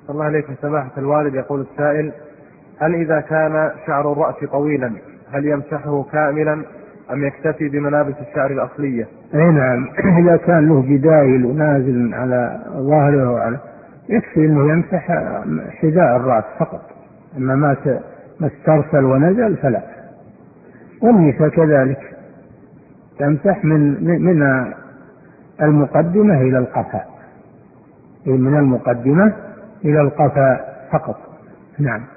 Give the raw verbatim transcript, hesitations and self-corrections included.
الله عليكم سماحة الوالد. يقول السائل: هل إذا كان شعر الرأس طويلا هل يمسحه كاملا أم يكتفي بملابس الشعر الأصلية؟ أي نعم، إذا كان له جدايل ونازل على ظهره وعلى يكفي أنه يمسح حذاء الرأس فقط، أما ما ما استرسل ونزل فلا. والنساء كذلك تمسح من من المقدمة إلى القفاء، من المقدمة إلى القفاء فقط. نعم.